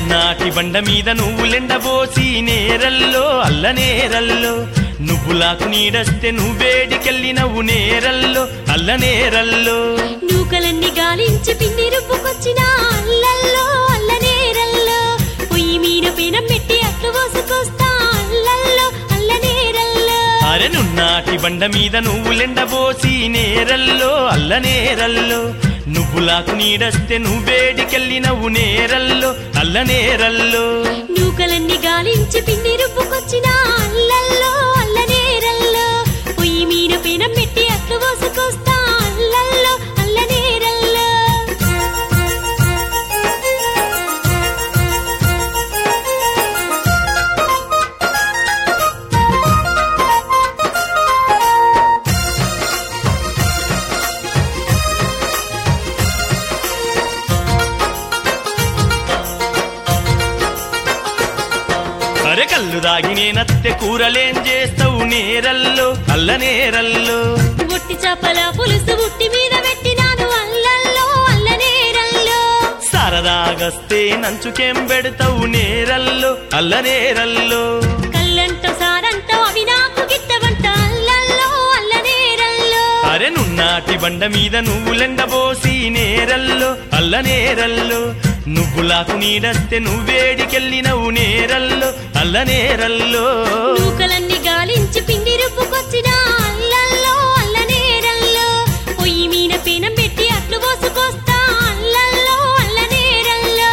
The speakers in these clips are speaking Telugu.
నున్నాటి బండ మీద నువ్వులెండబోసి నేరల్లో అల్లనేరల్లో నువ్వులాకు నీడస్తే నువ్వేడికెళ్ళినవు నేరల్లో అల్లనేరల్లో నూకలన్నీ గాలించి పిండి రుబ్బుకొచ్చిన అల్లల్లో అల్లనేరల్లో పొయ్యి మీద పెనం పెట్టి అట్లు పోసుకొస్తా అల్లల్లో అల్లనేరల్లో అరె నున్నాటి బండ మీద నువ్వులెండబోసి నేరల్లో అల్లనేరల్లో నువ్వులాకు నీడస్తే నువ్వేడికెళ్ళినవు నేరల్లో అల్లనేరల్లో నూకలన్నీ గాలించి పిండి రుబ్బుకొచ్చిన అల్లల్లో అల్లనేరల్లో పొయ్యి మీద పెనం పెట్టి అట్లు పోసుకొస్తా అల్లల్లో అల్లనేరల్లో అరె కళ్ళు దాగి నేనత్తే కూరలేం చేస్తావు నేరల్లో అల్లనేరల్లో ఒట్టి చేపల పులుసు ఉట్టి మీద పెట్టినాను అల్లల్లో అల్లనేరల్లో సరదాగస్తే నంచుకేం పెడతావు నేరల్లో అల్లనేరల్లో కళ్ళంటో సారంటో అవి నాకు గిట్టవంట అల్లల్లో అల్లనేరల్లో అరె నున్నాటి బండ మీద నువ్వులెండబోసి నేరల్లో అల్లనేరల్లో నువ్వులాకు నీడస్తే నువ్వేడికెళ్ళినవు నేరల్లో అల్లనేరల్లో నూకలన్నీ గాలించి పిండి రుబ్బుకొచ్చిన అల్లల్లో అల్లనేరల్లో పొయ్యి మీద పెనం పెట్టి అట్లు పోసుకొస్తా అల్లల్లో అల్లనేరల్లో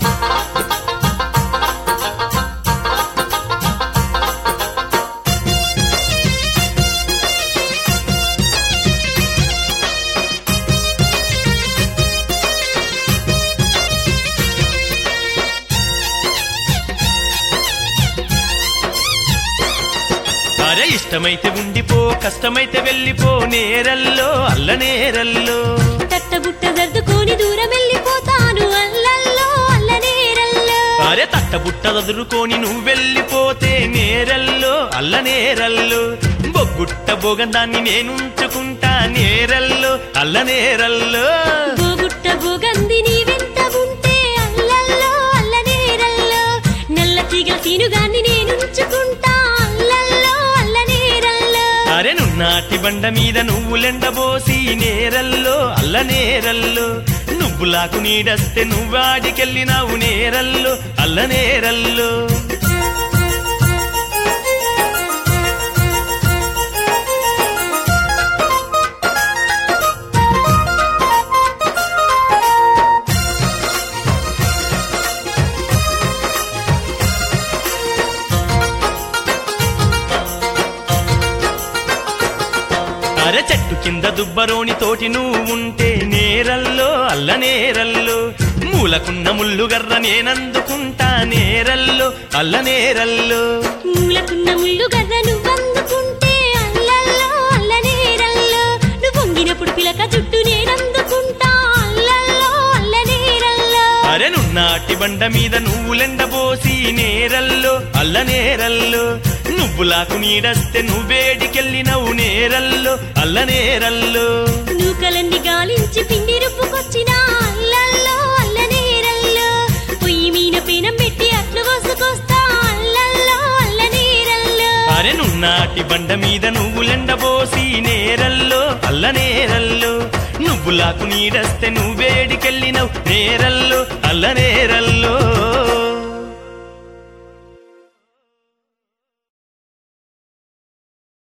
అరే ఇష్టమైతే ఉండిపో కష్టమైతే వెళ్ళిపో నేరల్లో అల్లనేరల్లో తట్టబుట్ట సర్దుకొని దూరం వెళ్ళిపోతాను అల్లల్లో అల్లనేరల్లో అరే తట్టబుట్ట చదురుకొని నువ్వు వెళ్ళిపోతే నేరల్లో అల్లనేరల్లో బొగ్గుట్ట బోగందాన్ని నేనుంచుకుంటా నేరల్లో అల్లనేరల్లో బోగుట్ట బోగంది నీ వెంట ఉంటే అల్లల్లో అల్లనేరల్లో నల్ల తీగల సీనుగాన్ని నేనుంచుకుంటా అల్లల్లో అల్లనేరల్లో అరె నున్నాటి బండ మీద నువ్వులెండబోసి నేరల్లో అల్లనేరల్లో నువ్వులాకు నీడస్తే నువ్వాడికెళ్ళినావు నేరల్లో అల్లనేరల్లో అరె చెట్టు కింద దుబ్బరోని తోటి నువ్వు ఉంటే నేరల్లో అల్లనేరల్లో మూలకున్న ముల్లుగర్ర నేనందుకుంటా నేరల్లో అల్లనేరల్లో మూలకున్న ముళ్ళు గర్ర నువ్వందుకుంటే అల్లల్లో అల్లనేరల్లో నువ్వు వంగినప్పుడు పిలక జుట్టు నేనందుకుంటా అల్లల్లో అల్లనేరల్లో అరె నున్నాటి బండ మీద నువ్వులెండబోసి నేరల్లో అల్లనేరల్లో నువ్వులాకు నీడస్తే నువ్వేడికెళ్ళినవు నేరల్లో అల్లనేరల్లో నూకలన్నీ గాలించి పిండి రుబ్బుకొచ్చిన అల్లల్లో అల్లనేరల్లో పొయ్యి మీద పెనం పెట్టి అట్లు పోసుకొస్తా అల్లల్లో అల్లనేరల్లో అరె నున్నాటి బండ మీద నువ్వులెండబోసి నేరల్లో అల్లనేరల్లో నువ్వులాకు నీడస్తే నువ్వేడికెళ్ళినవు నేరల్లో అల్లనే